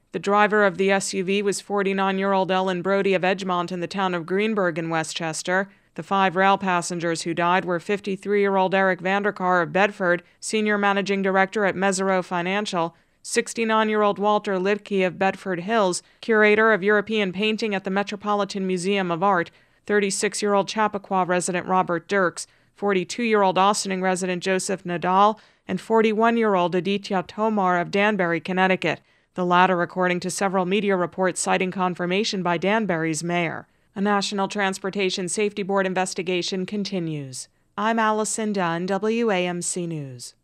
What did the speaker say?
The driver of the SUV was 49-year-old Ellen Brody of Edgemont in the town of Greenburgh in Westchester. The 5 rail passengers who died were 53-year-old Eric Vanderkar of Bedford, senior managing director at Mesereau Financial, 69-year-old Walter Lidke of Bedford Hills, curator of European painting at the Metropolitan Museum of Art, 36-year-old Chappaqua resident Robert Dirks, 42-year-old Ossining resident Joseph Nadal, and 41-year-old Aditya Tomar of Danbury, Connecticut, the latter according to several media reports citing confirmation by Danbury's mayor. A National Transportation Safety Board investigation continues. I'm Allison Dunn, WAMC News.